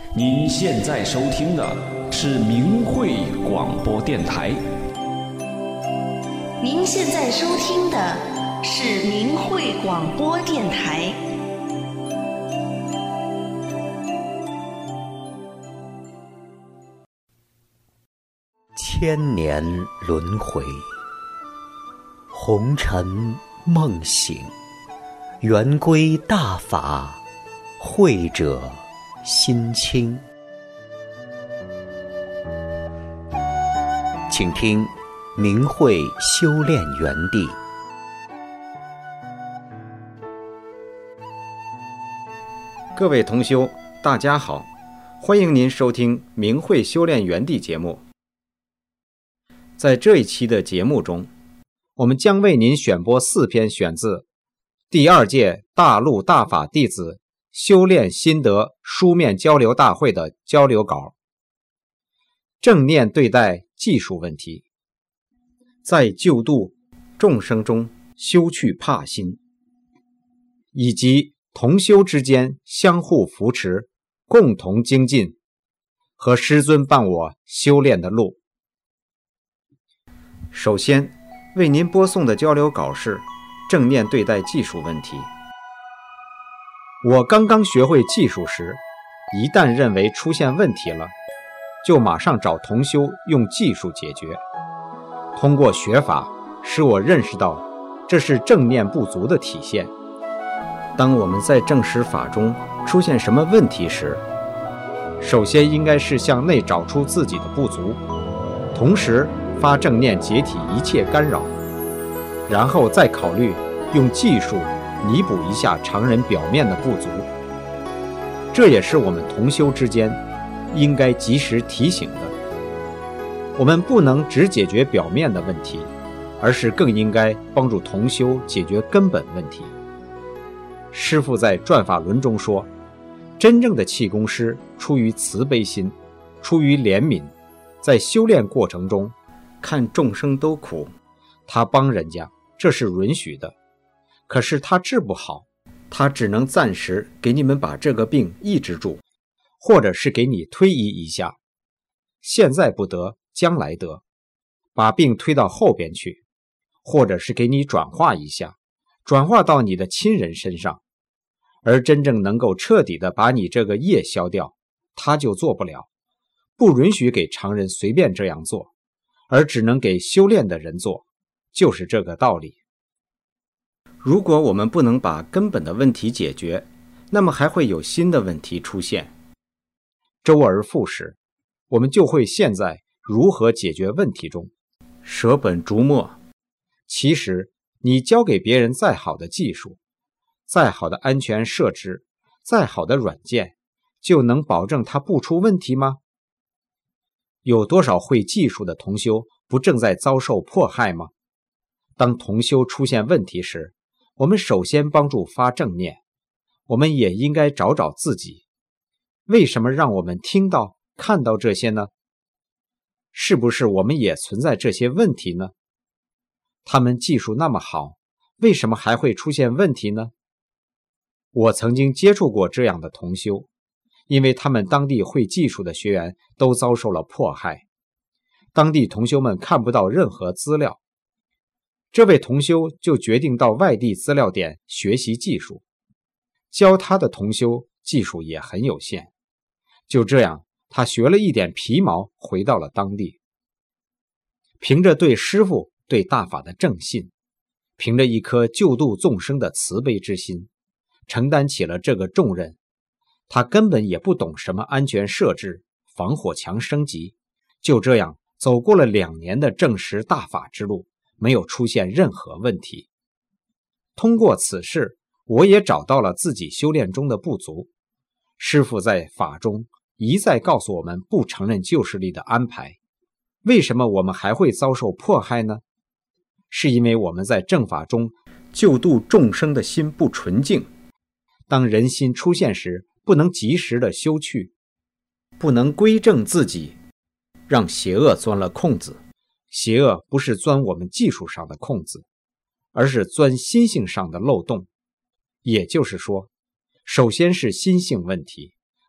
您现在收听的是明慧广播电台。 您现在收听的是明慧广播电台。 千年轮回，红尘梦醒，圆归大法，慧者心清。请听明慧修炼园地。 各位同修，大家好，欢迎您收听明慧修炼园地节目。在这一期的节目中，我们将为您选播4篇选自第2届大陆大法弟子修炼心得书面交流大会的交流稿。正念对待技术问题，在救度众生中修去怕心，以及同修之间相互扶持，共同精进，和师尊伴我修炼的路。首先为您播送的交流稿是正念对待技术问题。我刚刚学会技术时，一旦认为出现问题了，就马上找同修用技术解决。通过学法，使我认识到这是正念不足的体现。当我们在正实法中出现什么问题时，首先应该是向内找出自己的不足，同时发正念解体一切干扰，然后再考虑用技术弥补一下常人表面的不足。这也是我们同修之间应该及时提醒的。我们不能只解决表面的问题，而是更应该帮助同修解决根本问题。师父在转法轮中说，真正的气功师出于慈悲心，出于怜悯，在修炼过程中看众生都苦，他帮人家，这是允许的。可是他治不好，他只能暂时给你们把这个病抑制住，或者是给你推移一下，现在不得，将来得，把病推到后边去，或者是给你转化一下，转化到你的亲人身上。而真正能够彻底的把你这个业消掉，他就做不了，不允许给常人随便这样做，而只能给修炼的人做，就是这个道理。如果我们不能把根本的问题解决，那么还会有新的问题出现，周而复始，我们就会陷在如何解决问题中，舍本逐末。其实你教给别人再好的技术，再好的安全设置，再好的软件，就能保证它不出问题吗？有多少会技术的同修不正在遭受迫害吗？当同修出现问题时，我们首先帮助发正念，我们也应该找找自己，为什么让我们听到看到这些呢？是不是我们也存在这些问题呢？他们技术那么好，为什么还会出现问题呢？我曾经接触过这样的同修，因为他们当地会技术的学员都遭受了迫害，当地同修们看不到任何资料，这位同修就决定到外地资料点学习技术，教他的同修技术也很有限，就这样他学了一点皮毛，回到了当地。凭着对师父对大法的正信，凭着一颗救度众生的慈悲之心，承担起了这个重任。他根本也不懂什么安全设置，防火墙升级，就这样走过了2年的正实大法之路，没有出现任何问题。通过此事，我也找到了自己修炼中的不足。师父在法中一再告诉我们不承认旧势力的安排，为什么我们还会遭受迫害呢？是因为我们在正法中救度众生的心不纯净，当人心出现时，不能及时的修去，不能归正自己，让邪恶钻了空子。邪恶不是钻我们技术上的空子，而是钻心性上的漏洞。也就是说，首先是心性问题，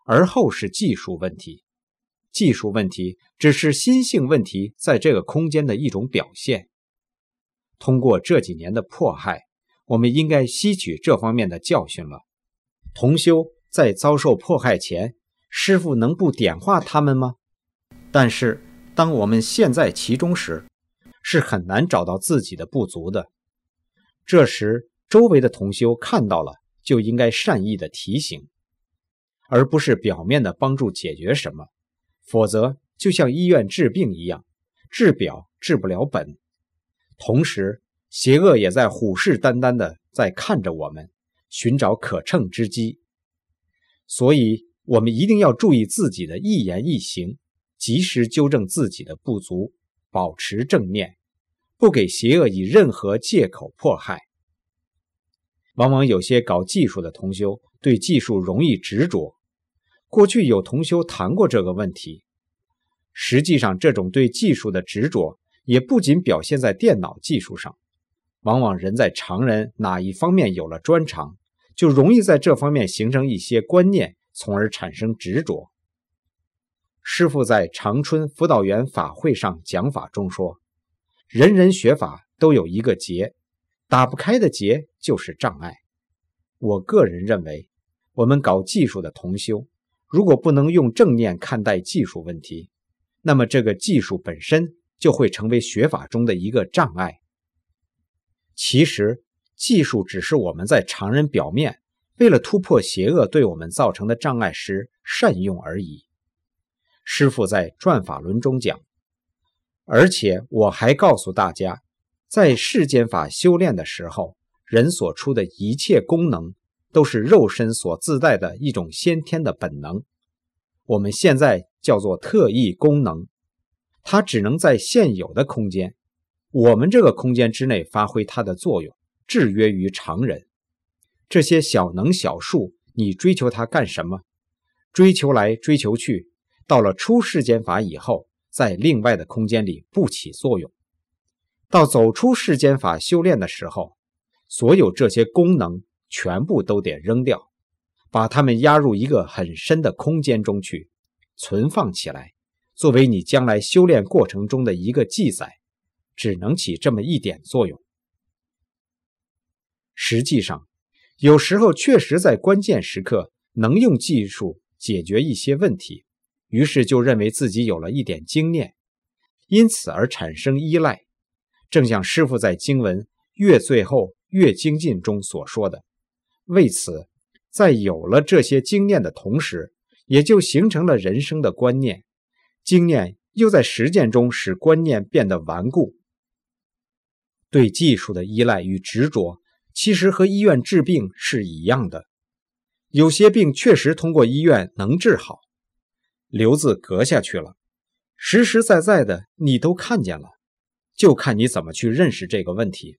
而后是技术问题。技术问题只是心性问题在这个空间的一种表现。通过这几年的迫害，我们应该吸取这方面的教训了。同修在遭受迫害前，师父能不点化他们吗？但是当我们陷在其中时，是很难找到自己的不足的。这时周围的同修看到了，就应该善意的提醒，而不是表面的帮助解决什么，否则就像医院治病一样，治表治不了本。同时邪恶也在虎视眈眈的在看着我们，寻找可乘之机。所以我们一定要注意自己的一言一行，及时纠正自己的不足，保持正念，不给邪恶以任何借口迫害。往往有些搞技术的同修对技术容易执着，过去有同修谈过这个问题。实际上这种对技术的执着也不仅表现在电脑技术上，往往人在常人哪一方面有了专长，就容易在这方面形成一些观念，从而产生执着。师父在长春辅导员法会上讲法中说，人人学法都有一个结，打不开的结就是障碍。我个人认为，我们搞技术的同修，如果不能用正念看待技术问题，那么这个技术本身就会成为学法中的一个障碍。其实技术只是我们在常人表面为了突破邪恶对我们造成的障碍时善用而已。师父在转法轮中讲，而且我还告诉大家，在世间法修炼的时候，人所出的一切功能都是肉身所自带的一种先天的本能，我们现在叫做特异功能，它只能在现有的空间，我们这个空间之内发挥它的作用，制约于常人。这些小能小术，你追求它干什么？追求来追求去，到了出世间法以后，在另外的空间里不起作用。到走出世间法修炼的时候，所有这些功能全部都得扔掉，把它们压入一个很深的空间中去，存放起来，作为你将来修炼过程中的一个记载，只能起这么一点作用。实际上，有时候确实在关键时刻能用技术解决一些问题，于是就认为自己有了一点经验，因此而产生依赖。正像师父在经文越最后越精进中所说的，为此在有了这些经验的同时，也就形成了人生的观念，经验又在实践中使观念变得顽固。对技术的依赖与执着，其实和医院治病是一样的。有些病确实通过医院能治好，瘤子割下去了，实实在在的你都看见了，就看你怎么去认识这个问题。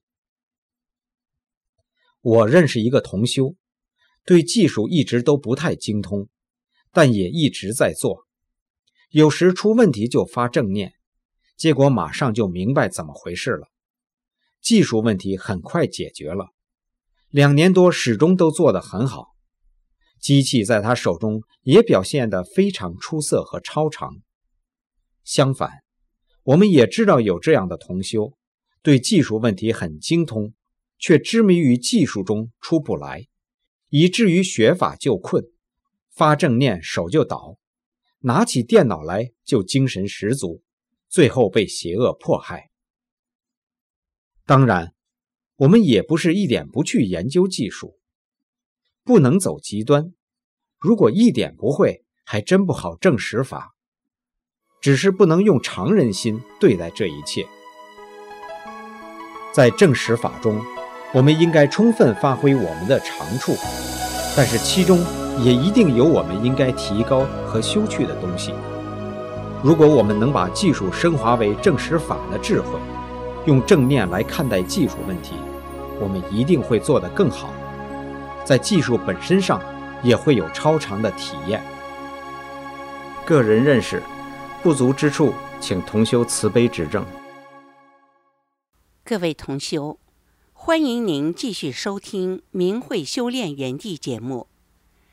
我认识一个同修，对技术一直都不太精通，但也一直在做。有时出问题就发正念，结果马上就明白怎么回事了。技术问题很快解决了，2年多始终都做得很好。机器在他手中也表现得非常出色和超常。相反，我们也知道有这样的同修，对技术问题很精通，却痴迷于技术中出不来，以至于学法就困，发正念手就倒，拿起电脑来就精神十足，最后被邪恶迫害。当然，我们也不是一点不去研究技术，不能走极端，如果一点不会，还真不好证实法，只是不能用常人心对待这一切。在证实法中，我们应该充分发挥我们的长处，但是其中也一定有我们应该提高和修去的东西。如果我们能把技术升华为证实法的智慧，用正念来看待技术问题，我们一定会做得更好，在技术本身上也会有超常的体验。个人认识不足之处，请同修慈悲指正。 各位同修，欢迎您继续收听明慧修炼园地节目。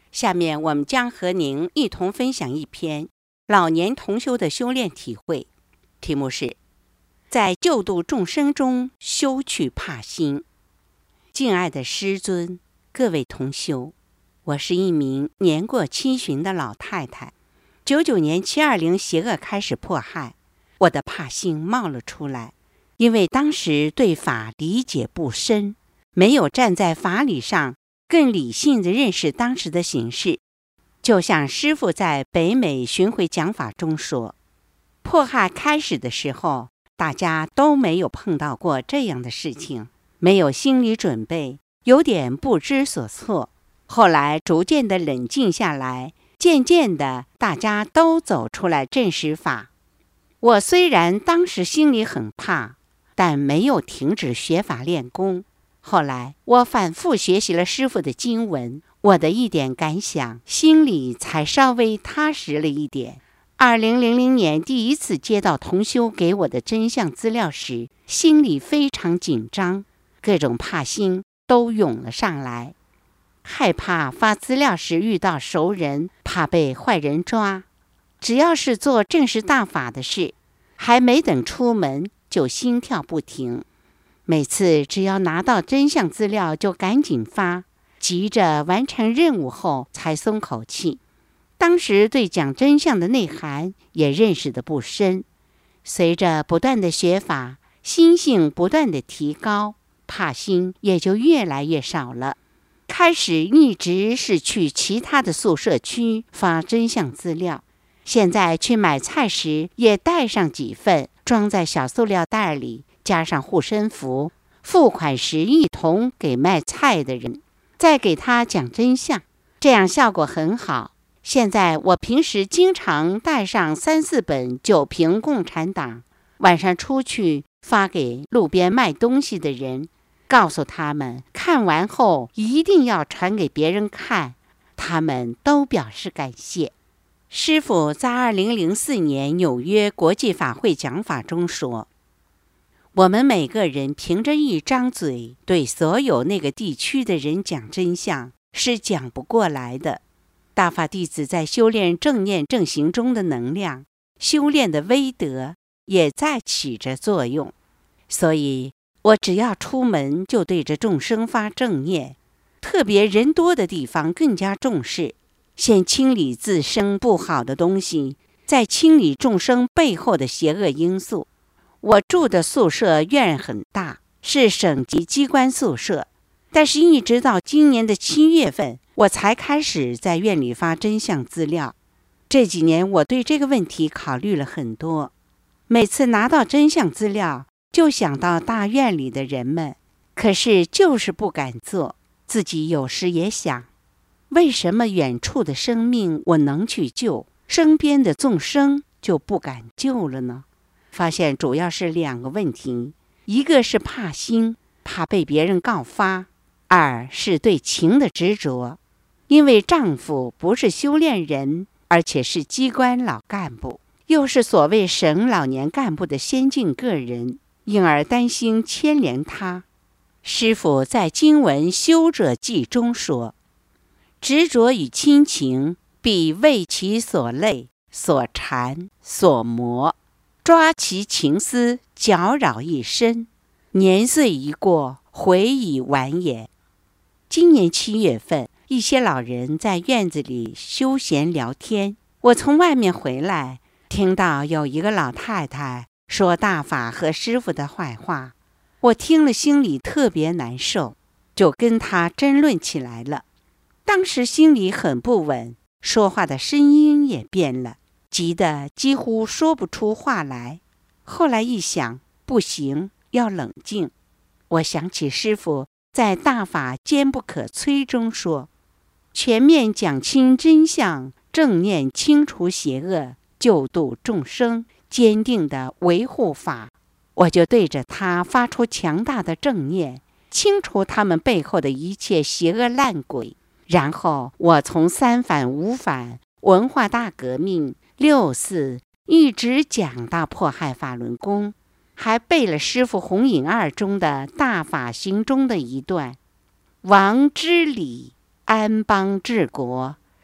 下面我们将和您一同分享一篇老年同修的修炼体会，题目是在救度众生中修去怕心。敬爱的师尊，各位同修，我是一名年过70的老太太。99年720邪恶开始迫害，我的怕心冒了出来，因为当时对法理解不深，没有站在法理上更理性地认识当时的形势。就像师父在北美巡回讲法中说，迫害开始的时候，大家都没有碰到过这样的事情，没有心理准备，有点不知所措。后来逐渐的冷静下来，渐渐的大家都走出来证实法。我虽然当时心里很怕，但没有停止学法练功。后来我反复学习了师父的经文，我的一点感想，心里才稍微踏实了一点。2000年第一次接到同修给我的真相资料时，心里非常紧张，各种怕心都涌了上来。害怕发资料时遇到熟人，怕被坏人抓。只要是做正式大法的事，还没等出门就心跳不停。每次只要拿到真相资料就赶紧发，急着完成任务后才松口气。当时对讲真相的内涵也认识得不深，随着不断的学法，心性不断的提高，怕心也就越来越少了。开始一直是去其他的宿舍区发真相资料，现在去买菜时也带上几份，装在小塑料袋里，加上护身符，付款时一同给卖菜的人，再给他讲真相，这样效果很好。现在我平时经常带上3、4本9评共产党，晚上出去发给路边卖东西的人，告诉他们看完后一定要传给别人看，他们都表示感谢。师父在2004年纽约国际法会讲法中说，我们每个人凭着一张嘴对所有那个地区的人讲真相是讲不过来的。大法弟子在修炼正念正行中的能量，修炼的威德也在起着作用，所以我只要出门就对着众生发正念，特别人多的地方更加重视，先清理自身不好的东西，再清理众生背后的邪恶因素。我住的宿舍院很大，是省级机关宿舍，但是一直到今年的7月份，我才开始在院里发真相资料。这几年我对这个问题考虑了很多，每次拿到真相资料就想到大院里的人们，可是就是不敢做。自己有时也想，为什么远处的生命我能去救，身边的众生就不敢救了呢？发现主要是2个问题，一个是怕心，怕被别人告发；二是对情的执着，因为丈夫不是修炼人，而且是机关老干部，又是所谓省老年干部的先进个人，因而担心牵连他。师父在经文《修者记》中说，执着与亲情，必为其所累、所缠、所磨，抓其情思，搅扰一生。年岁一过，悔已晚也。今年7月份，一些老人在院子里休闲聊天，我从外面回来，听到有一个老太太说大法和师父的坏话，我听了心里特别难受，就跟他争论起来了。当时心里很不稳，说话的声音也变了，急得几乎说不出话来。后来一想，不行，要冷静。我想起师父在大法坚不可摧中说，全面讲清真相，正念清除邪恶，救度众生，坚定地维护法。我就对着他发出强大的正念，清除他们背后的一切邪恶烂鬼。然后我从3反5反、文化大革命、6四一直讲到迫害法轮功，还背了师父弘引2中的大法行中的一段：王之礼，安邦治国，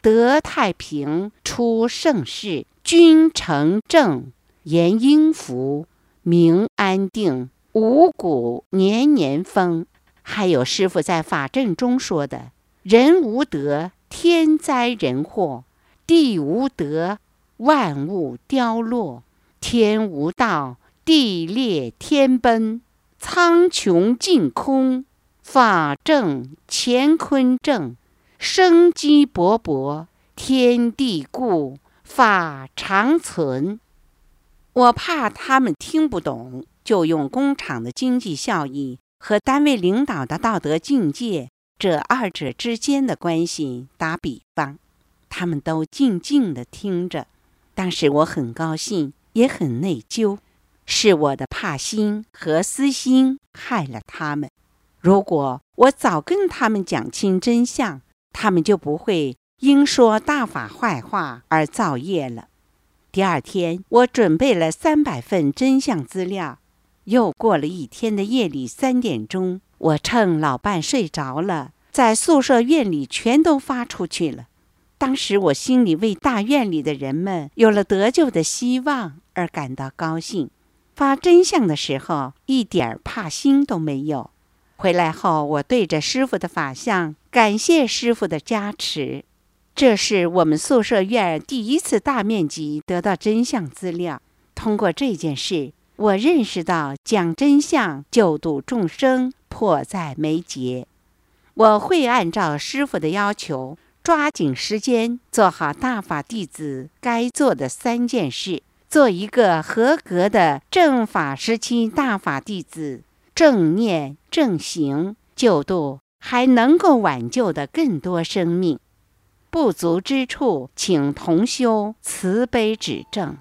得太平，出盛世，君成正，言应服，民安定，五谷年年丰。还有师父在法阵中说的，人无德，天灾人祸；地无德，万物凋落；天无道，地裂天崩；苍穹尽空，法正乾坤正；生机勃勃，天地固，法长存。我怕他们听不懂，就用工厂的经济效益和单位领导的道德境界这二者之间的关系打比方，他们都静静地听着。当时我很高兴，也很内疚，是我的怕心和私心害了他们。如果我早跟他们讲清真相，他们就不会因说大法坏话而造业了。第二天，我准备了300份真相资料。又过了一天的夜里3点钟，我趁老伴睡着了，在宿舍院里全都发出去了。当时我心里为大院里的人们有了得救的希望而感到高兴。发真相的时候，一点怕心都没有。回来后，我对着师父的法像，感谢师父的加持。这是我们宿舍院第一次大面积得到真相资料。通过这件事，我认识到讲真相救度众生迫在眉睫。我会按照师父的要求，抓紧时间做好大法弟子该做的3件事，做一个合格的正法时期大法弟子，正念正行，救度还能够挽救的更多生命。不足之处，请同修慈悲指正。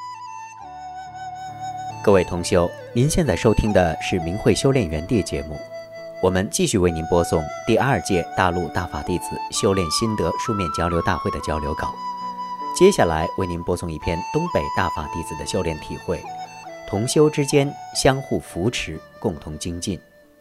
各位同修，您现在收听的是明慧修炼园地节目，我们继续为您播送第2届大陆大法弟子修炼心得书面交流大会的交流稿。接下来为您播送一篇东北大法弟子的修炼体会，同修之间相互扶持，共同精进。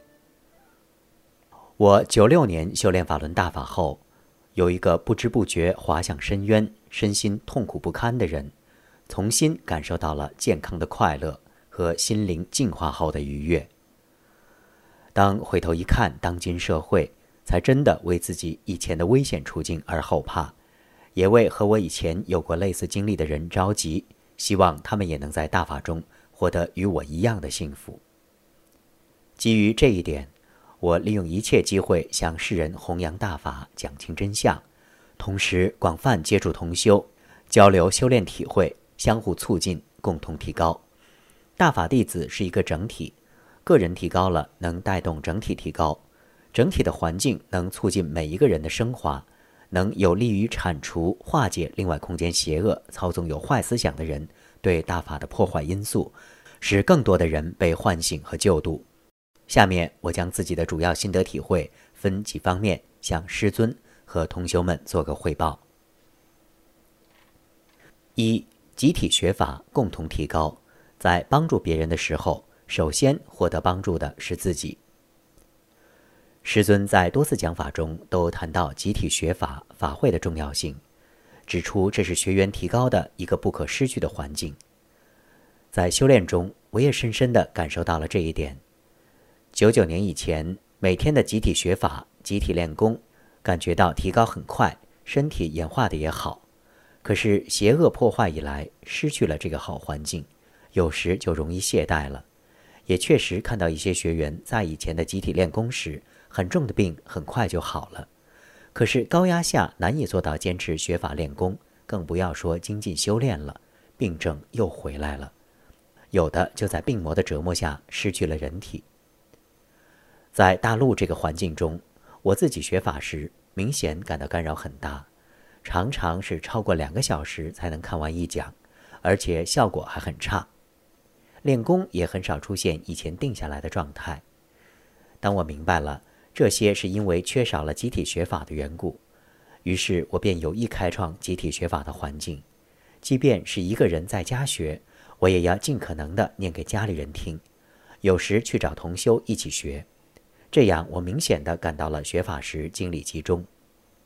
我96年修炼法轮大法后，有一个不知不觉滑向深渊，身心痛苦不堪的人，重新感受到了健康的快乐和心灵净化后的愉悦。当回头一看当今社会，才真的为自己以前的危险处境而后怕，也为和我以前有过类似经历的人着急，希望他们也能在大法中获得与我一样的幸福。基于这一点，我利用一切机会向世人弘扬大法，讲清真相，同时广泛接触同修，交流修炼体会，相互促进，共同提高。大法弟子是一个整体，个人提高了，能带动整体提高，整体的环境能促进每一个人的升华，能有利于铲除化解另外空间邪恶操纵有坏思想的人对大法的破坏因素，使更多的人被唤醒和救度。下面我将自己的主要心得体会分几方面向师尊和同修们做个汇报。1、集体学法，共同提高，在帮助别人的时候，首先获得帮助的是自己。师尊在多次讲法中都谈到集体学法法会的重要性，指出这是学员提高的一个不可失去的环境。在修炼中，我也深深地感受到了这一点。99年以前，每天的集体学法、集体练功，感觉到提高很快，身体演化的也好。可是邪恶破坏以来，失去了这个好环境，有时就容易懈怠了。也确实看到一些学员在以前的集体练功时，很重的病很快就好了。可是高压下难以做到坚持学法练功，更不要说精进修炼了，病症又回来了。有的就在病魔的折磨下失去了人体。在大陆这个环境中，我自己学法时明显感到干扰很大，常常是超过2个小时才能看完一讲，而且效果还很差。练功也很少出现以前定下来的状态。当我明白了这些是因为缺少了集体学法的缘故，于是我便有意开创集体学法的环境。即便是一个人在家学，我也要尽可能地念给家里人听，有时去找同修一起学。这样我明显地感到了学法时精力集中。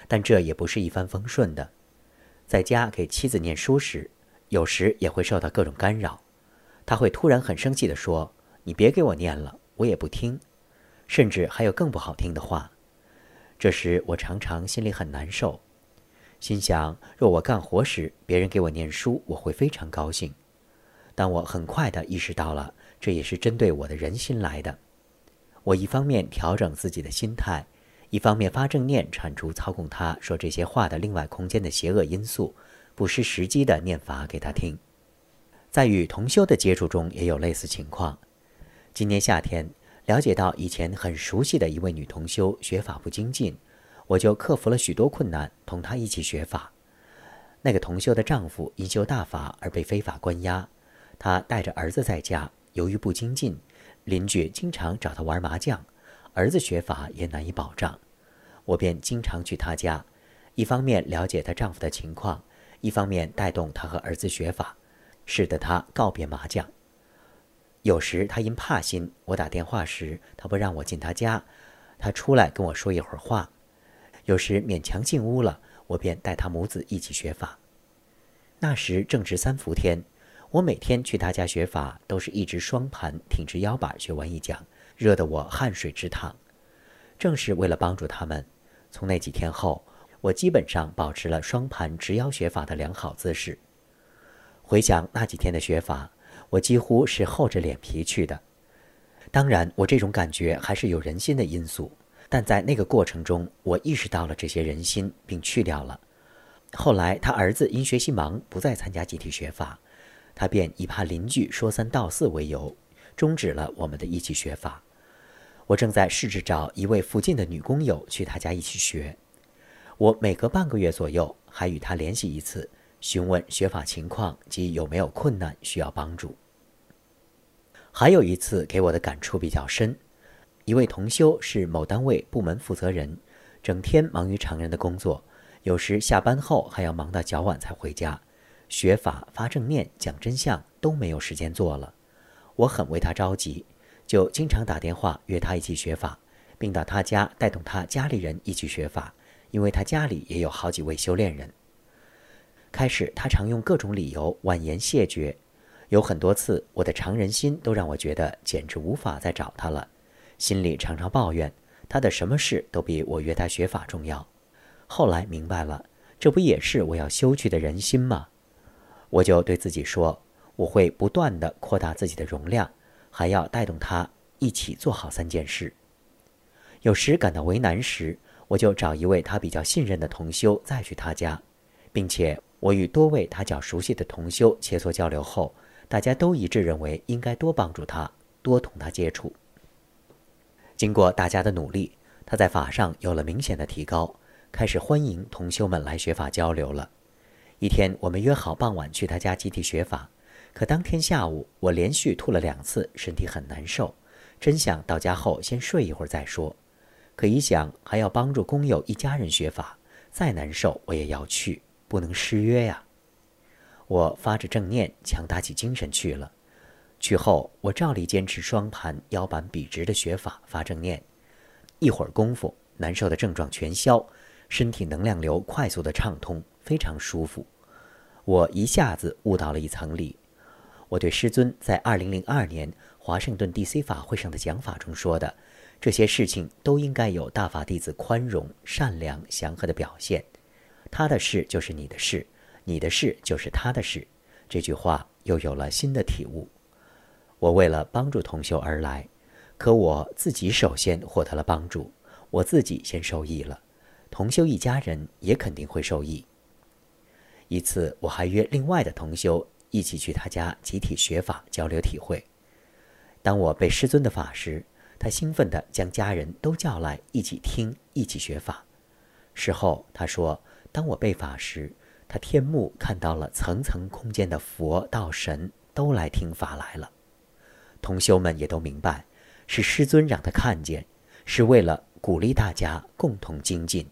但这也不是一帆风顺的。在家给妻子念书时，有时也会受到各种干扰。他会突然很生气地说：“你别给我念了，我也不听。”甚至还有更不好听的话。这时我常常心里很难受，心想若我干活时别人给我念书，我会非常高兴。但我很快地意识到了，这也是针对我的人心来的。我一方面调整自己的心态，一方面发正念，铲除操控他说这些话的另外空间的邪恶因素，不失时机的念法给他听。在与同修的接触中也有类似情况。今年夏天，了解到以前很熟悉的一位女同修学法不精进，我就克服了许多困难，同她一起学法。那个同修的丈夫因修大法而被非法关押，她带着儿子在家，由于不精进，邻居经常找她玩麻将，儿子学法也难以保障。我便经常去她家，一方面了解她丈夫的情况，一方面带动她和儿子学法，使得她告别麻将。有时她因怕心，我打电话时她不让我进她家，她出来跟我说一会儿话。有时勉强进屋了，我便带她母子一起学法。那时正值3伏天，我每天去她家学法，都是一直双盘挺直腰板学完一讲，热得我汗水直淌。正是为了帮助他们，从那几天后，我基本上保持了双盘直腰学法的良好姿势。回想那几天的学法，我几乎是厚着脸皮去的。当然，我这种感觉还是有人心的因素，但在那个过程中，我意识到了这些人心，并去掉了。后来他儿子因学习忙，不再参加集体学法，他便以怕邻居说三道四为由，终止了我们的一起学法。我正在试着找一位附近的女工友去他家一起学。我每隔半个月左右还与她联系一次，询问学法情况及有没有困难需要帮助。还有一次给我的感触比较深，一位同修是某单位部门负责人，整天忙于常人的工作，有时下班后还要忙到较晚才回家，学法、发正念、讲真相都没有时间做了。我很为他着急，就经常打电话约他一起学法，并到他家带动他家里人一起学法，因为他家里也有好几位修炼人。开始他常用各种理由婉言谢绝，有很多次我的常人心都让我觉得简直无法再找他了，心里常常抱怨他的什么事都比我约他学法重要。后来明白了，这不也是我要修去的人心吗？我就对自己说，我会不断地扩大自己的容量，还要带动他一起做好3件事。有时感到为难时，我就找一位他比较信任的同修再去他家，并且我与多位他较熟悉的同修切磋交流后，大家都一致认为应该多帮助他，多同他接触。经过大家的努力，他在法上有了明显的提高，开始欢迎同修们来学法交流了。一天我们约好傍晚去他家集体学法，可当天下午我连续吐了2次，身体很难受，真想到家后先睡一会儿再说。可一想还要帮助工友一家人学法，再难受我也要去，不能失约呀。我发着正念，强打起精神去了。去后我照例坚持双盘腰板笔直的学法发正念，一会儿功夫，难受的症状全消，身体能量流快速的畅通，非常舒服。我一下子悟到了一层理。我对师尊在2002年华盛顿 DC 法会上的讲法中说的，这些事情都应该有大法弟子宽容、善良、祥和的表现。他的事就是你的事，你的事就是他的事。这句话又有了新的体悟。我为了帮助同修而来，可我自己首先获得了帮助，我自己先受益了，同修一家人也肯定会受益。一次我还约另外的同修一起去他家集体学法交流体会。当我被师尊的法时，他兴奋地将家人都叫来一起听，一起学法。事后他说，当我被法时，他天目看到了层层空间的佛道神都来听法来了。同修们也都明白，是师尊让他看见，是为了鼓励大家共同精进。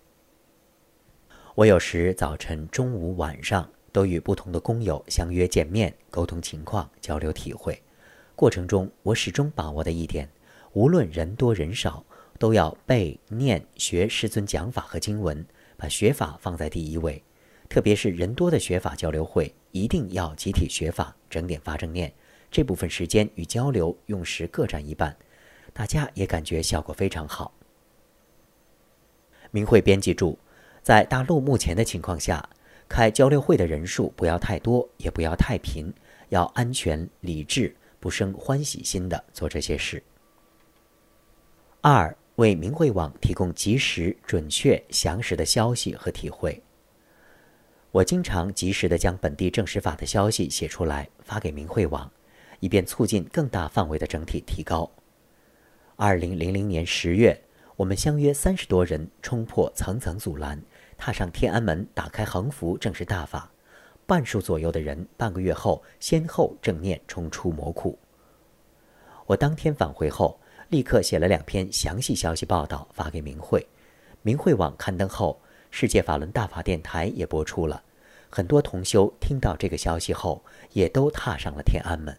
我有时早晨、中午、晚上都与不同的工友相约见面，沟通情况，交流体会。过程中我始终把握的一点，无论人多人少，都要背、念、学师尊讲法和经文， 把学法放在第一位，特别是人多的学法交流会，一定要集体学法，整点发正念。这部分时间与交流用时各占一半，大家也感觉效果非常好。明慧编辑注，在大陆目前的情况下，开交流会的人数不要太多，也不要太频，要安全、理智、不生欢喜心的做这些事。2. 为明慧网提供及时、准确、详实的消息和体会。我经常及时地将本地正实法的消息写出来，发给明慧网，以便促进更大范围的整体提高。2000年10月，我们相约30多人冲破层层阻拦，踏上天安门，打开横幅正式大法。半数左右的人半个月后先后正念冲出魔窟。我当天返回后，立刻写了2篇详细消息报道发给明慧。明慧网刊登后，世界法轮大法电台也播出了。很多同修听到这个消息后，也都踏上了天安门。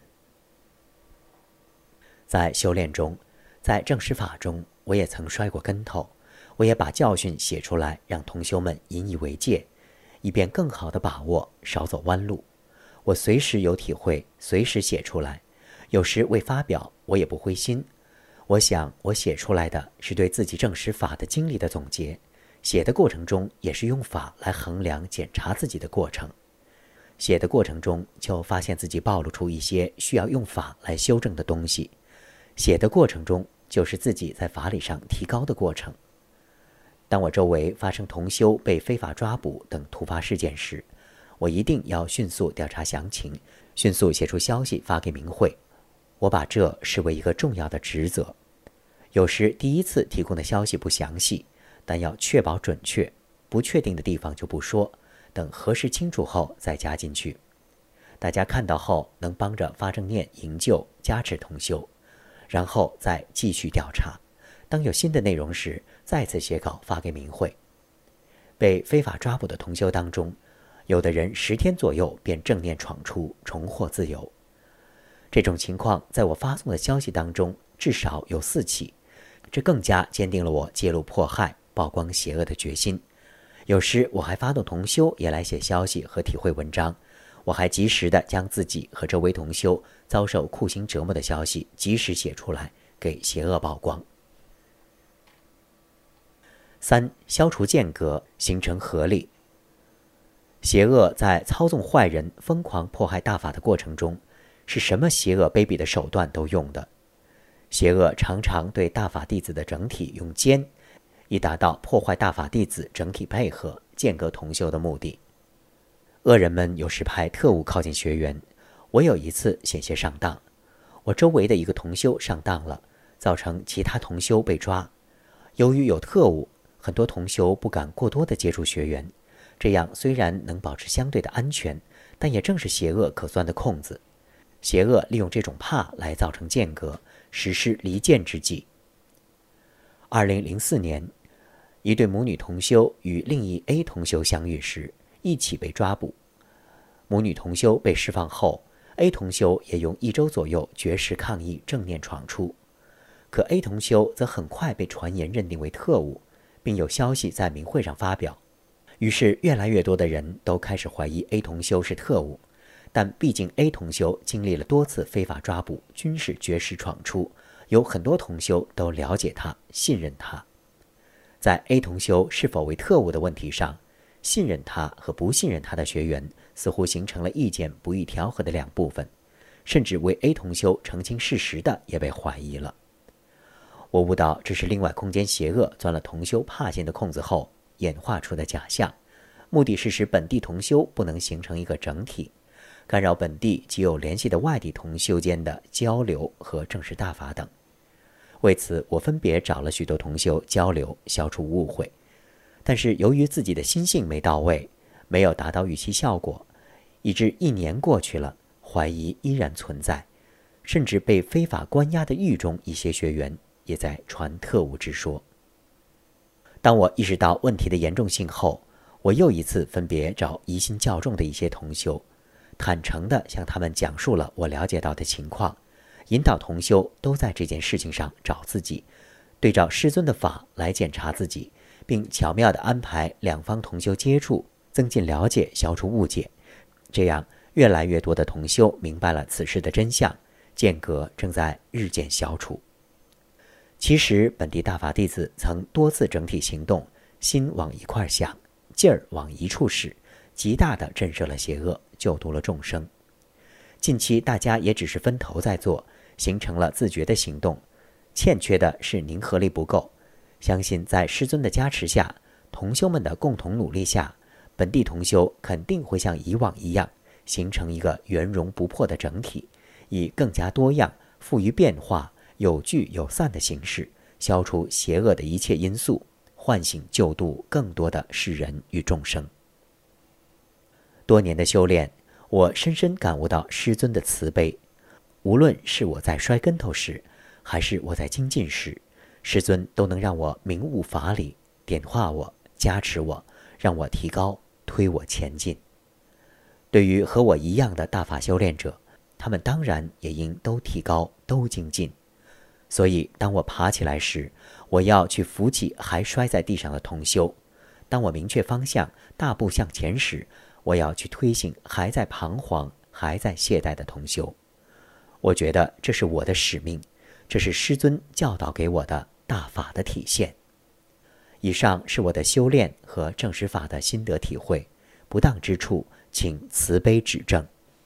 在修炼中，在正实法中，我也曾摔过跟头，我也把教训写出来，让同修们引以为戒，以便更好地把握，少走弯路。我随时有体会，随时写出来。有时未发表，我也不灰心。我想，我写出来的是对自己正实法的经历的总结，写的过程中也是用法来衡量、检查自己的过程。写的过程中就发现自己暴露出一些需要用法来修正的东西，写的过程中就是自己在法理上提高的过程。当我周围发生同修被非法抓捕等突发事件时，我一定要迅速调查详情，迅速写出消息发给明慧。我把这视为一个重要的职责。有时第一次提供的消息不详细，但要确保准确，不确定的地方就不说，等核实清楚后再加进去。大家看到后能帮着发正念营救加持同修，然后再继续调查。当有新的内容时，再次写稿发给明慧。被非法抓捕的同修当中，有的人10天左右便正念闯出，重获自由。这种情况在我发送的消息当中至少有4起，这更加坚定了我揭露迫害、曝光邪恶的决心。有时我还发动同修也来写消息和体会文章，我还及时地将自己和周围同修遭受酷刑折磨的消息及时写出来，给邪恶曝光。3. 消除间隔，形成合力。邪恶在操纵坏人疯狂迫害大法的过程中，是什么邪恶卑鄙的手段都用的。邪恶常常对大法弟子的整体用奸，以达到破坏大法弟子整体配合、间隔同修的目的。恶人们有时派特务靠近学员，我有一次险些上当。我周围的一个同修上当了，造成其他同修被抓。由于有特务，很多同修不敢过多地接触学员，这样虽然能保持相对的安全，但也正是邪恶可钻的空子。邪恶利用这种怕来造成间隔，实施离间之计。2004年，一对母女同修与另一 A 同修相遇时，一起被抓捕。母女同修被释放后， A 同修也用1周左右绝食抗议正念闯出。可 A 同修则很快被传言认定为特务，并有消息在明会上发表。于是越来越多的人都开始怀疑 A 同修是特务。但毕竟 A 同修经历了多次非法抓捕、军事绝食闯出，有很多同修都了解他、信任他。在 A 同修是否为特务的问题上，信任他和不信任他的学员似乎形成了意见不易调和的2部分，甚至为 A 同修澄清事实的也被怀疑了。我悟到这是另外空间邪恶钻了同修怕心的空子后演化出的假象，目的是使本地同修不能形成一个整体，干扰本地及有联系的外地同修间的交流和正式大法等。为此，我分别找了许多同修交流，消除误会。但是由于自己的心性没到位，没有达到预期效果，以致1年过去了，怀疑依然存在，甚至被非法关押的狱中一些学员也在传特务之说。当我意识到问题的严重性后，我又一次分别找疑心较重的一些同修，坦诚地向他们讲述了我了解到的情况，引导同修都在这件事情上找自己，对照师尊的法来检查自己， 并巧妙地安排两方同修接触，增进了解，消除误解。这样，越来越多的同修明白了此事的真相，间隔正在日渐消除。其实，本地大法弟子曾多次整体行动，心往一块想，劲儿往一处使，极大地震慑了邪恶，救度了众生。近期大家也只是分头在做，形成了自觉的行动，欠缺的是凝合力不够。相信在师尊的加持下，同修们的共同努力下，本地同修肯定会像以往一样，形成一个圆融不破的整体，以更加多样、富于变化、有聚有散的形式，消除邪恶的一切因素，唤醒救度更多的世人与众生。多年的修炼，我深深感悟到师尊的慈悲。无论是我在摔跟头时，还是我在精进时，师尊都能让我明悟法理，点化我，加持我，让我提高，推我前进。对于和我一样的大法修炼者，他们当然也应都提高，都精进。所以当我爬起来时，我要去扶起还摔在地上的同修；当我明确方向，大步向前时，我要去推醒还在彷徨、还在懈怠的同修。我觉得这是我的使命，这是师尊教导给我的大法的体现。以上是我的修炼和正实法的心得体会，不当之处请慈悲指正。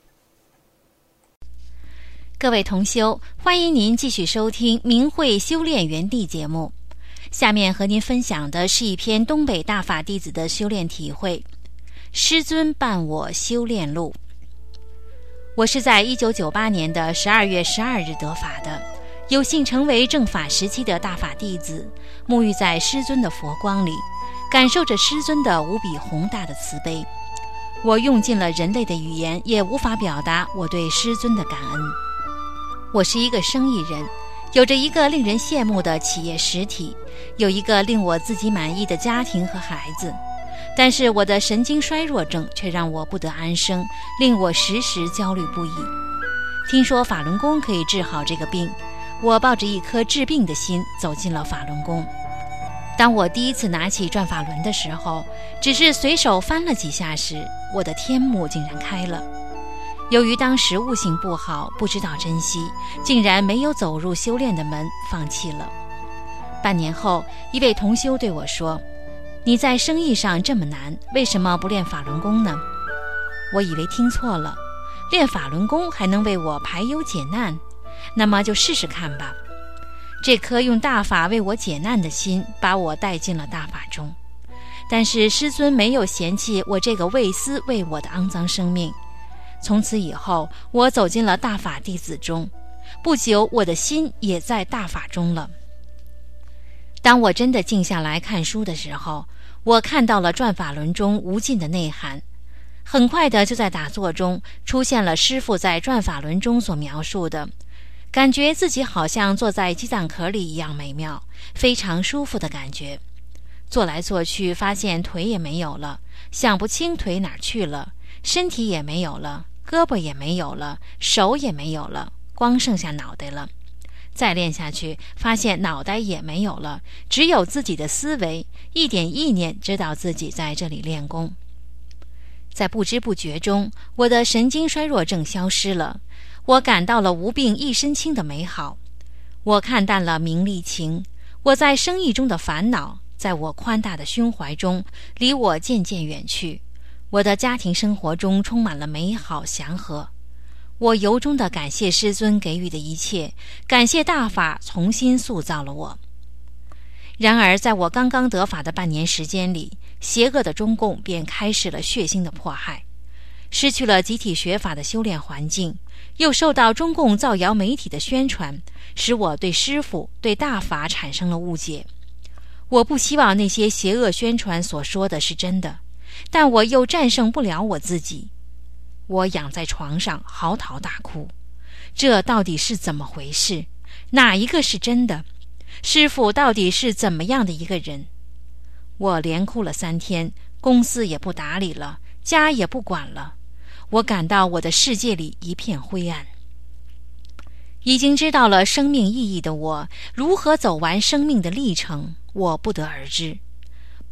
各位同修，欢迎您继续收听明慧修炼园地节目。下面和您分享的是一篇东北大法弟子的修炼体会，师尊伴我修炼路。我是在1998年的12月12日得法的，有幸成为正法时期的大法弟子，沐浴在师尊的佛光里，感受着师尊的无比宏大的慈悲。我用尽了人类的语言，也无法表达我对师尊的感恩。我是一个生意人，有着一个令人羡慕的企业实体，有一个令我自己满意的家庭和孩子。但是我的神经衰弱症却让我不得安生，令我时时焦虑不已。听说法轮功可以治好这个病，我抱着一颗治病的心走进了法轮功。当我第一次拿起转法轮的时候，只是随手翻了几下时，我的天目竟然开了。由于当时悟性不好，不知道珍惜，竟然没有走入修炼的门，放弃了。半年后，一位同修对我说，你在生意上这么难，为什么不练法轮功呢？我以为听错了，练法轮功还能为我排忧解难，那么就试试看吧。这颗用大法为我解难的心，把我带进了大法中。但是师尊没有嫌弃我这个为私为我的肮脏生命。从此以后，我走进了大法弟子中，不久我的心也在大法中了。当我真的静下来看书的时候，我看到了转法轮中无尽的内涵。很快的就在打坐中出现了师父在转法轮中所描述的，感觉自己好像坐在鸡蛋壳里一样美妙，非常舒服的感觉。坐来坐去，发现腿也没有了，想不清腿哪儿去了，身体也没有了，胳膊也没有了，手也没有了，光剩下脑袋了。再练下去，发现脑袋也没有了，只有自己的思维，一点意念知道自己在这里练功。在不知不觉中，我的神经衰弱症消失了，我感到了无病一身轻的美好。我看淡了名利情，我在生意中的烦恼，在我宽大的胸怀中离我渐渐远去。我的家庭生活中充满了美好祥和。我由衷地感谢师尊给予的一切，感谢大法重新塑造了我。然而在我刚刚得法的半年时间里，邪恶的中共便开始了血腥的迫害。失去了集体学法的修炼环境，又受到中共造谣媒体的宣传，使我对师父、对大法产生了误解。我不希望那些邪恶宣传所说的是真的，但我又战胜不了我自己。我仰在床上嚎啕大哭，这到底是怎么回事？哪一个是真的？师父到底是怎么样的一个人？我连哭了3天，公司也不打理了，家也不管了。我感到我的世界里一片灰暗。已经知道了生命意义的我，如何走完生命的历程，我不得而知。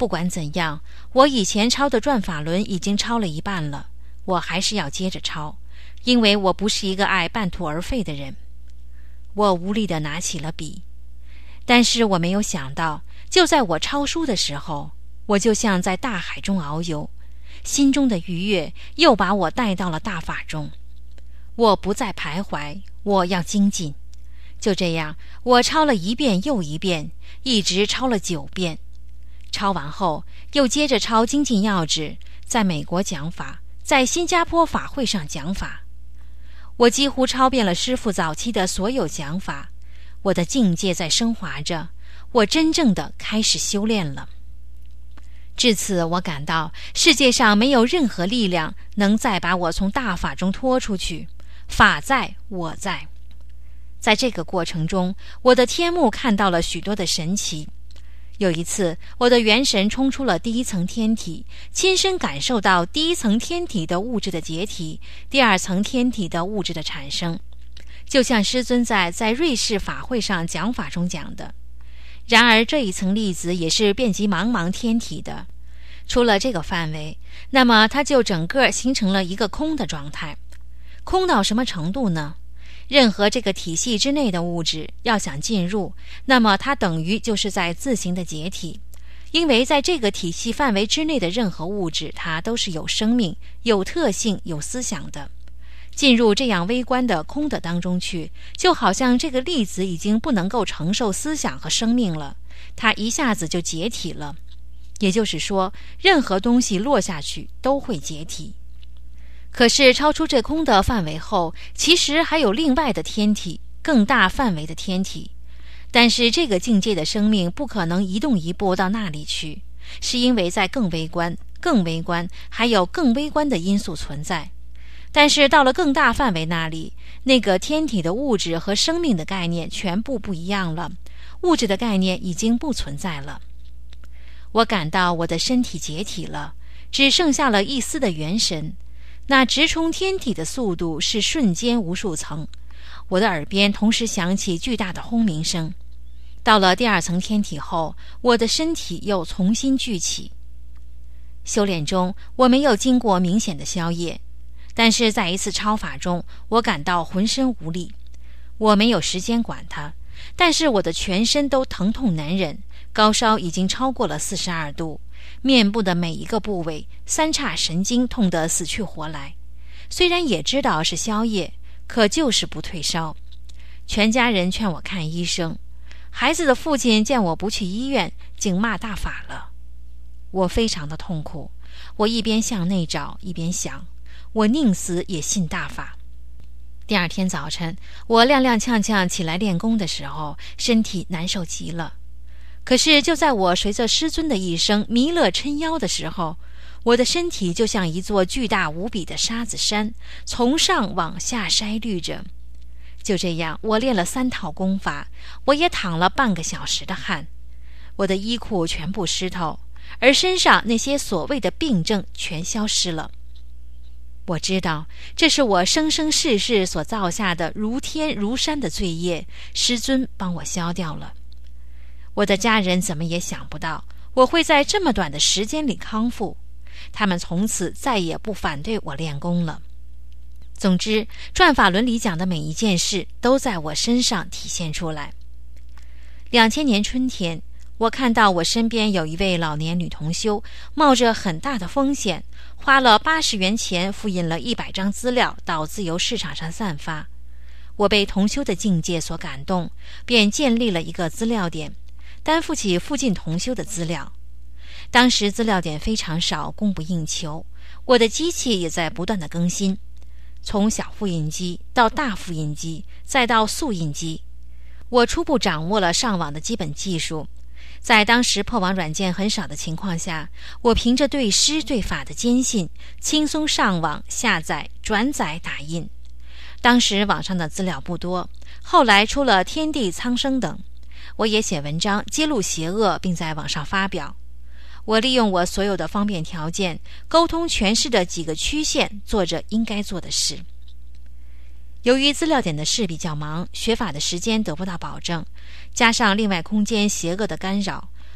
不管怎样，我以前抄的转法轮已经抄了一半了，我还是要接着抄，因为我不是一个爱半途而废的人。我无力地拿起了笔，但是我没有想到，就在我抄书的时候，我就像在大海中遨游，心中的愉悦又把我带到了大法中。我不再徘徊，我要精进。就这样，我抄了一遍又一遍，一直抄了9遍。抄完后，又接着抄精进要旨，在美国讲法，在新加坡法会上讲法。我几乎抄遍了师父早期的所有讲法，我的境界在升华着，我真正的开始修炼了。至此，我感到世界上没有任何力量能再把我从大法中拖出去，法在，我在。在这个过程中，我的天目看到了许多的神奇。有一次，我的元神冲出了第一层天体，亲身感受到第一层天体的物质的解体，第二层天体的物质的产生，就像师尊在瑞士法会上讲法中讲的。然而这一层粒子也是遍及茫茫天体的，出了这个范围，那么它就整个形成了一个空的状态。空到什么程度呢？任何这个体系之内的物质要想进入，那么它等于就是在自行的解体，因为在这个体系范围之内的任何物质，它都是有生命、有特性、有思想的。进入这样微观的空的当中去，就好像这个粒子已经不能够承受思想和生命了，它一下子就解体了。也就是说，任何东西落下去都会解体。可是超出这空的范围后，其实还有另外的天体，更大范围的天体。但是这个境界的生命不可能一动一步到那里去，是因为在更微观、更微观，还有更微观的因素存在。但是到了更大范围那里，那个天体的物质和生命的概念全部不一样了，物质的概念已经不存在了。我感到我的身体解体了，只剩下了一丝的元神。那直冲天体的速度是瞬间无数层，我的耳边同时响起巨大的轰鸣声。到了第二层天体后，我的身体又重新聚起。修炼中，我没有经过明显的宵夜，但是在一次超法中，我感到浑身无力。我没有时间管它，但是我的全身都疼痛难忍，高烧已经超过了42度。面部的每一个部位，三叉神经痛得死去活来。虽然也知道是宵夜，可就是不退烧。全家人劝我看医生，孩子的父亲见我不去医院，竟骂大法了。我非常的痛苦，我一边向内找，一边想，我宁死也信大法。第二天早晨，我踉踉跄跄起来练功的时候，身体难受极了。可是就在我随着师尊的一声弥勒撑腰的时候，我的身体就像一座巨大无比的沙子山，从上往下筛滤着。就这样，我练了3套功法，我也淌了半个小时的汗，我的衣裤全部湿透，而身上那些所谓的病症全消失了。我知道这是我生生世世所造下的如天如山的罪业，师尊帮我消掉了。我的家人怎么也想不到我会在这么短的时间里康复，他们从此再也不反对我练功了。总之，转法轮里讲的每一件事都在我身上体现出来。2000年春天，我看到我身边有一位老年女同修，冒着很大的风险，花了80元钱复印了100张资料到自由市场上散发。我被同修的境界所感动，便建立了一个资料点，担负起附近同修的资料。当时资料点非常少，供不应求，我的机器也在不断的更新，从小复印机到大复印机，再到速印机。我初步掌握了上网的基本技术，在当时破网软件很少的情况下，我凭着对师对法的坚信，轻松上网下载、转载、打印。当时网上的资料不多，后来出了天地苍生等，我也写文章揭露邪恶，并在网上发表。我利用我所有的方便条件，沟通诠释的几个曲线，做着应该做的事。由于资料点的事比较忙，学法的时间得不到保证，加上另外空间邪恶的干扰，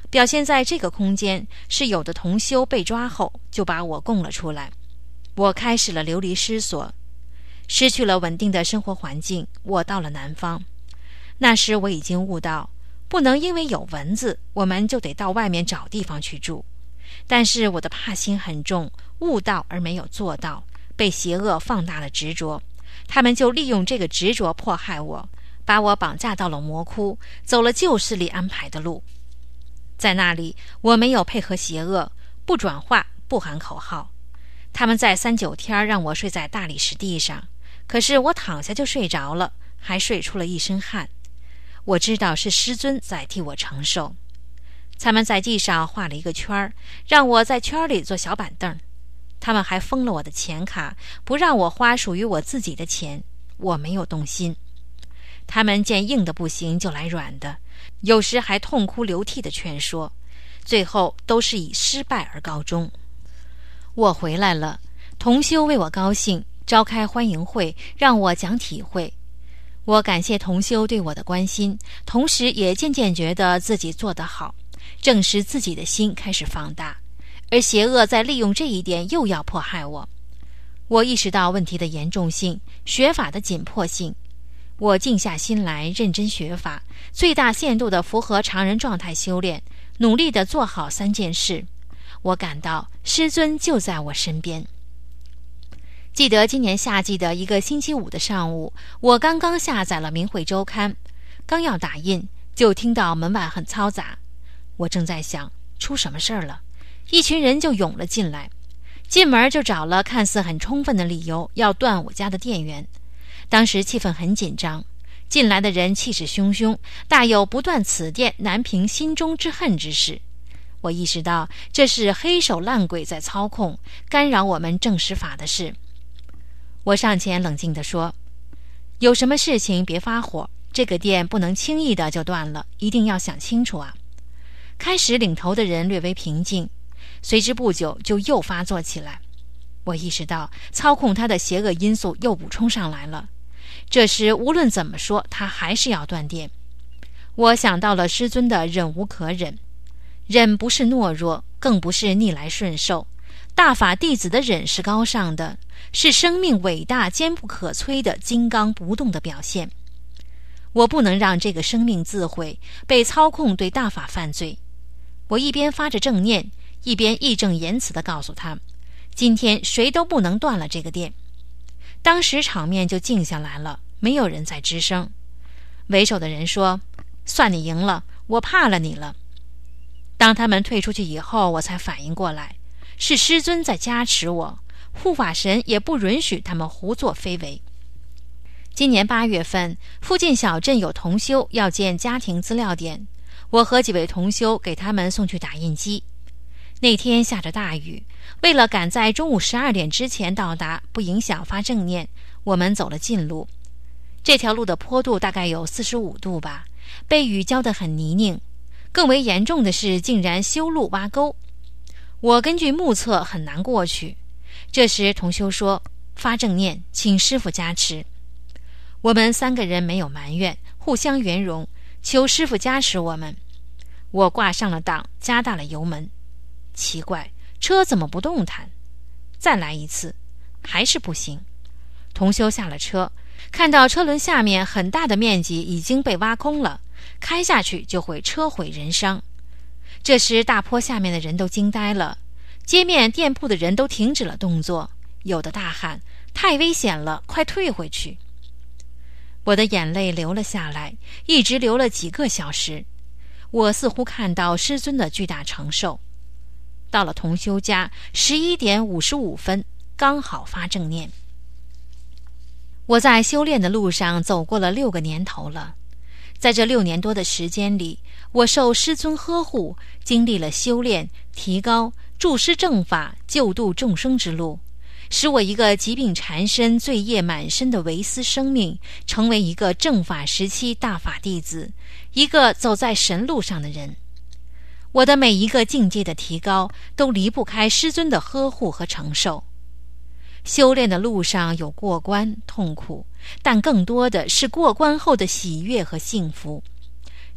表现在这个空间是有的同修被抓后就把我供了出来。我开始了流离失所，失去了稳定的生活环境，我到了南方。那时我已经悟到，不能因为有蚊子，我们就得到外面找地方去住。但是我的怕心很重，悟道而没有做到，被邪恶放大了执着，他们就利用这个执着迫害我，把我绑架到了魔窟，走了旧势力安排的路。在那里，我没有配合邪恶，不转化，不喊口号。他们在3-9天让我睡在大理石地上，可是我躺下就睡着了，还睡出了一身汗。我知道是师尊在替我承受。他们在地上画了一个圈，让我在圈里坐小板凳。他们还封了我的钱卡，不让我花属于我自己的钱。我没有动心。他们见硬的不行，就来软的，有时还痛哭流涕的劝说，最后都是以失败而告终。我回来了，同修为我高兴，召开欢迎会，让我讲体会。我感谢同修对我的关心，同时也渐渐觉得自己做得好，正是自己的心开始放大，而邪恶在利用这一点又要迫害我。我意识到问题的严重性，学法的紧迫性。我静下心来，认真学法，最大限度地符合常人状态修炼，努力地做好3件事。我感到师尊就在我身边。记得今年夏季的一个星期五的上午，我刚刚下载了《明慧周刊》，刚要打印，就听到门外很嘈杂。我正在想出什么事儿了，一群人就涌了进来，进门就找了看似很充分的理由要断我家的电源。当时气氛很紧张，进来的人气势汹汹，大有不断此电难平心中之恨之势。我意识到这是黑手烂鬼在操控，干扰我们正实法的事。我上前冷静地说，有什么事情别发火，这个电不能轻易的就断了，一定要想清楚啊。开始领头的人略微平静，随之不久就又发作起来。我意识到操控他的邪恶因素又补充上来了，这时无论怎么说，他还是要断电。我想到了师尊的忍无可忍，忍不是懦弱，更不是逆来顺受，大法弟子的忍是高尚的，是生命伟大坚不可摧的金刚不动的表现。我不能让这个生命自毁，被操控对大法犯罪。我一边发着正念，一边义正言辞地告诉他，今天谁都不能断了这个电。当时场面就静下来了，没有人再吱声。为首的人说，算你赢了，我怕了你了。当他们退出去以后，我才反应过来，是师尊在加持我，护法神也不允许他们胡作非为。今年8月份，附近小镇有同修要建家庭资料点，我和几位同修给他们送去打印机。那天下着大雨，为了赶在中午12点之前到达，不影响发正念，我们走了近路。这条路的坡度大概有45度吧，被雨浇得很泥泞。更为严重的是，竟然修路挖沟。我根据目测很难过去。这时同修说，发正念，请师父加持。我们3个人没有埋怨，互相圆融，求师父加持我们。我挂上了档，加大了油门。奇怪，车怎么不动弹？再来一次，还是不行。同修下了车，看到车轮下面很大的面积已经被挖空了，开下去就会车毁人伤。这时大坡下面的人都惊呆了，街面店铺的人都停止了动作，有的大喊，太危险了，快退回去。我的眼泪流了下来，一直流了几个小时。我似乎看到师尊的巨大承受。到了同修家11点55分，刚好发正念。我在修炼的路上走过了6个年头了，在这6年多的时间里，我受师尊呵护，经历了修炼、提高、助师正法、救度众生之路，使我一个疾病缠身、罪业满身的唯思生命，成为一个正法时期大法弟子，一个走在神路上的人。我的每一个境界的提高，都离不开师尊的呵护和承受。修炼的路上有过关、痛苦，但更多的是过关后的喜悦和幸福。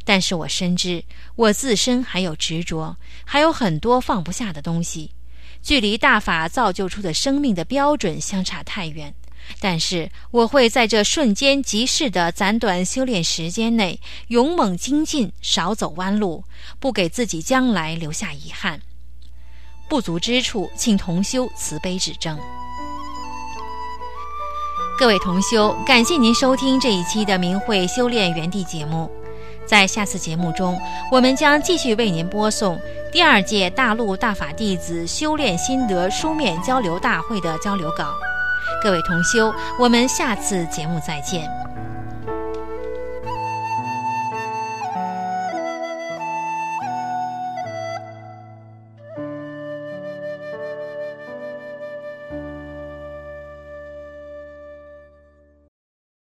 但是我深知我自身还有执着，还有很多放不下的东西，距离大法造就出的生命的标准相差太远。但是我会在这瞬间即逝的暂短修炼时间内勇猛精进，少走弯路，不给自己将来留下遗憾。不足之处，请同修慈悲指正。各位同修，感谢您收听这一期的明慧修炼园地节目。在下次节目中，我们将继续为您播送第2届大陆大法弟子修炼心得书面交流大会的交流稿。各位同修，我们下次节目再见。